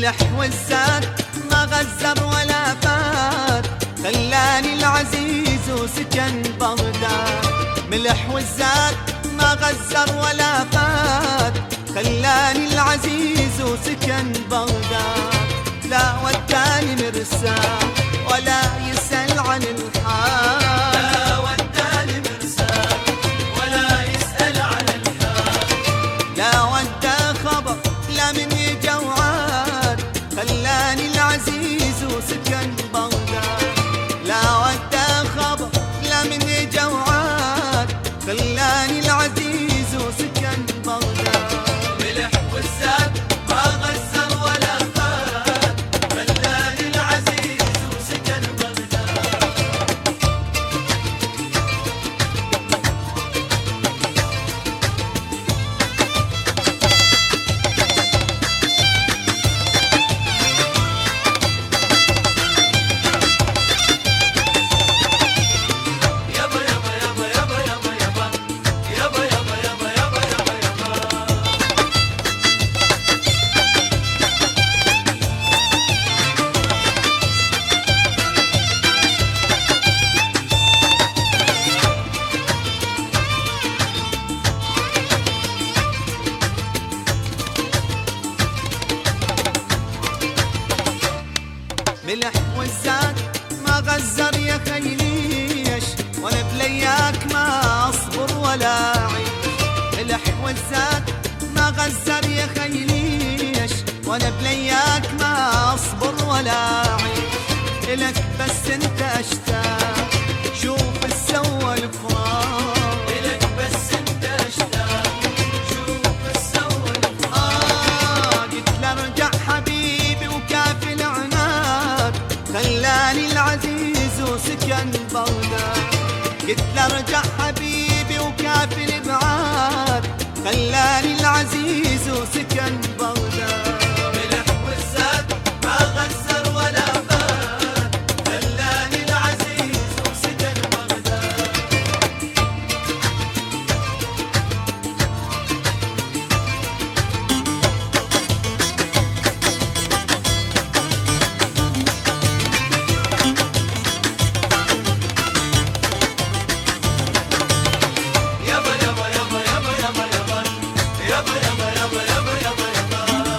ملح والزاد ما غزر ولا فات، خلاني العزيز وسكن بغداد. ملح والزاد ما غزر ولا فات، خلاني العزيز وسكن بغداد. لا وداني مرساه ولا يسأل عن الحال، لا وداني مرساه ولا يسأل عن الحال. لا ودا خبر لا مني جوعان، خلاني العزيز وسكن بغداد. لا ودا خبر لا مني جوعان، خلاني العزيز وسكن بغداد. ملح والزاد ما غزر ولا فات، خلاني العزيز وسكن بغداد. يابا يابا يابا يابا يابا يابا يابا يابا يابا يابا يابا يابا. ملح والزاد ما غزر يا خيليش، وانا بلياك ما اصبر ولا اعيش. ملح والزاد ما غزر يا خيليش، وانا بلياك ما اصبر ولا اعيش. الك بس انت اشتاق، شوف السوى الفراق. إلك بس انت اشتاق، شوف السوى الفراق. قلت له ارجع حبيبي وكافي العناد، خلاني العزيز وسكن بغداد. قلت له ارجع حبيبي وكافي الابعاد، خلاني العزيز وسكن بغداد. ملح والزاد ما غزر ولا فات، خلاني العزيز وسكن بغداد. يابا يابا يابا يابا يابا يابا يابا يابا يابا يابا يابا يابا.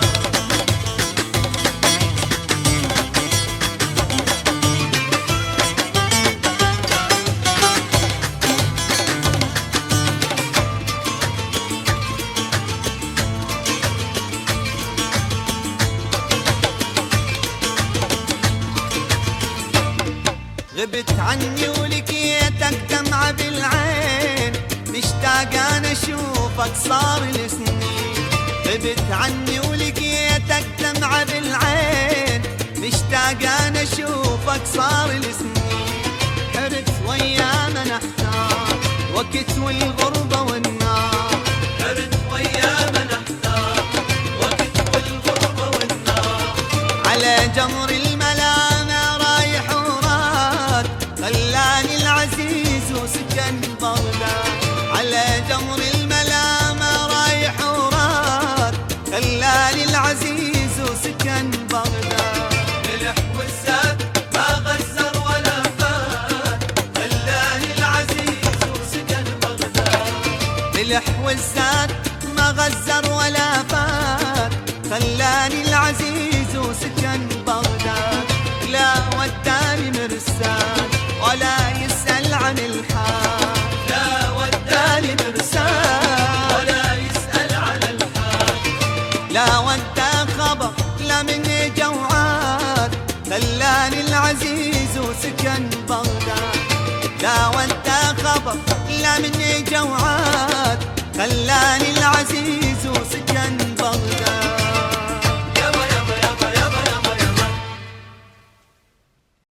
غبت عني ولقيتك دمعة بالعين، مشتاق انا اشوفك صار السنين. غبت عني ولقيتك دمعة بالعين، مشتاق انا اشوفك صار السنين. حرت ويانا نحتار وقت والغربة والنار، حرت وياما نحتار وقت والغربة والنار. على جمر الملامة رايح وراد، خلاني العزيز وسكن بغداد. على جمر الملامة رايح وراد، خلاني العزيز وسكن بغداد. ملح والزاد ما غزر ولا فات، خلاني العزيز وسكن بغداد. ملح والزاد ما غزر ولا فات، خلاني العزيز وسكن بغداد. لا وداني مرساد ولا يسأل عن الحال، لا وداني مرساه ولا يسأل عن الحال. لا ودا خبر لا مني جوعان، خلاني العزيز وسكن بغداد. لا ودا خبر لا مني جوعان، خلاني العزيز وسكن